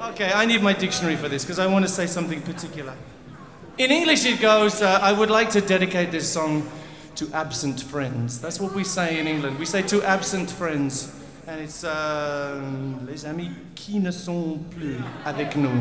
Okay, I need my dictionary for this because I want to say something particular. In English it goes, I would like to dedicate this song to absent friends. That's what we say in England. We say to absent friends. And it's les amis qui ne sont plus avec nous.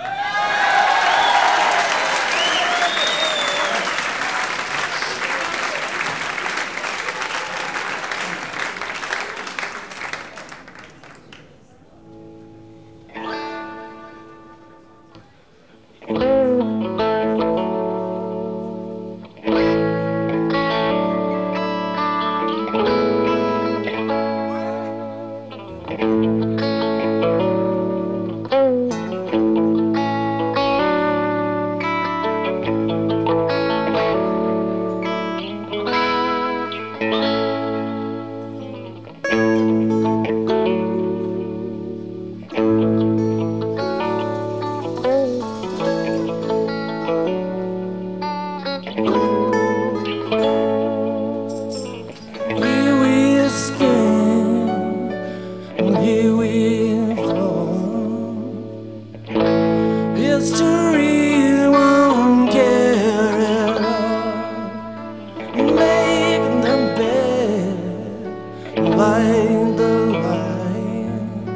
History won't get it up. Make them bed like the light.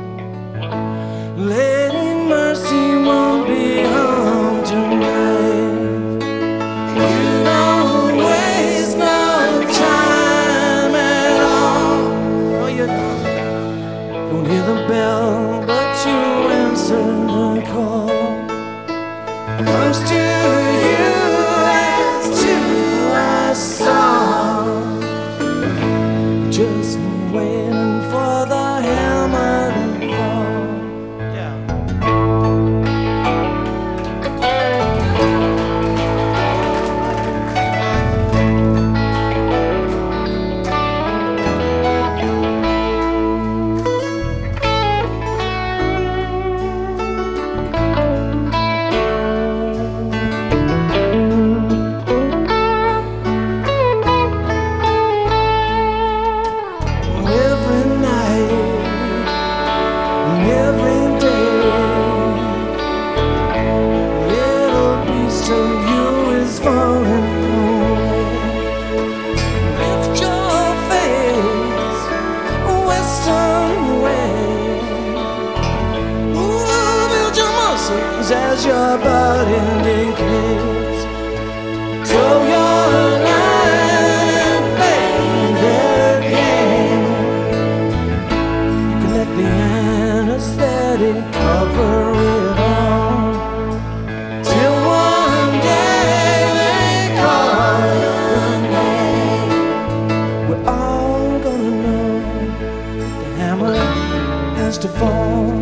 Lady Mercy won't be home tonight. You don't waste no time at all. No, you don't hear the bell, but you answer the call. Comes to you as to a song, just waiting for the hammer to fall. Yeah. As your body indicates, throw your line and play their game. You can let the anesthetic cover it all, till one day they call your name. We're all gonna know the hammer has to fall.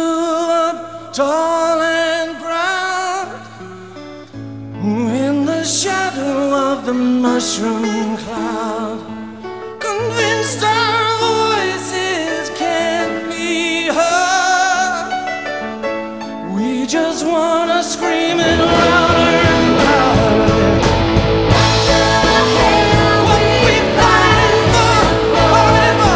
Tall and proud in the shadow of the mushroom cloud, convinced our voices can't be heard. We just wanna scream it louder and louder. What we fighting for forever,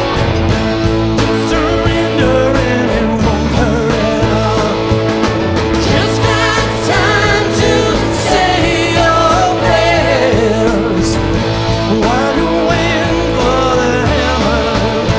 surrender and it won't hurt at all. Just got time to say your prayers while you're waiting for the hammer to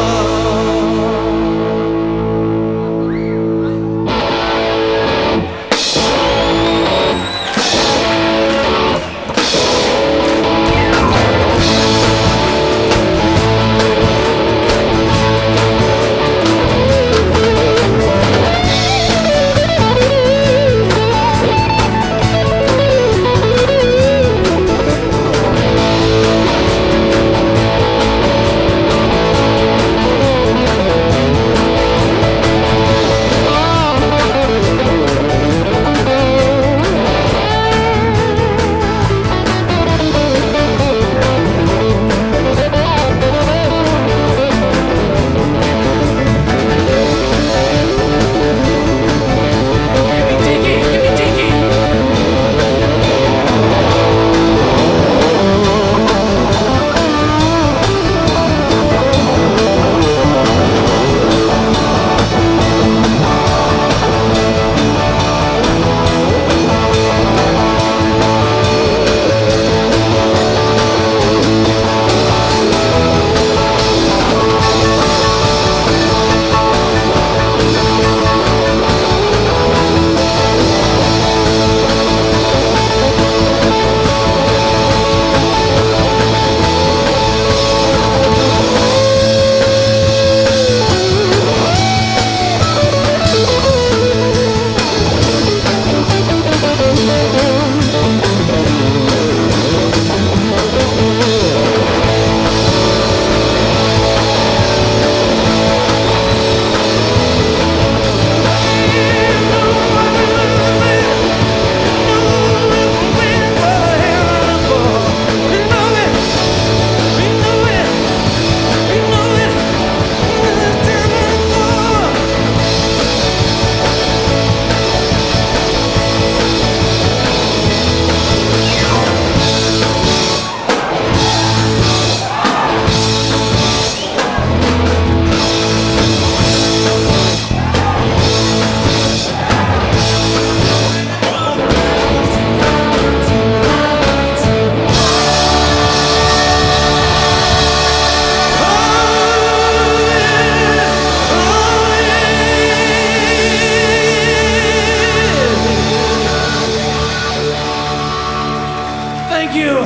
Thank you.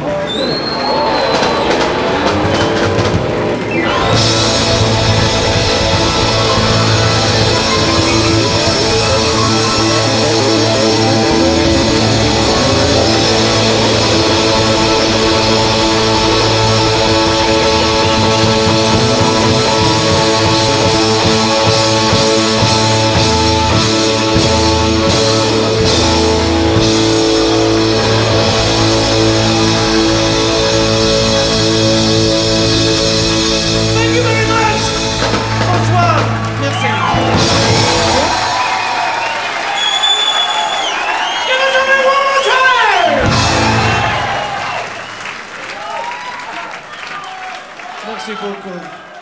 Thank you very much. Bonsoir. Merci. Give it to me one more time. Merci beaucoup.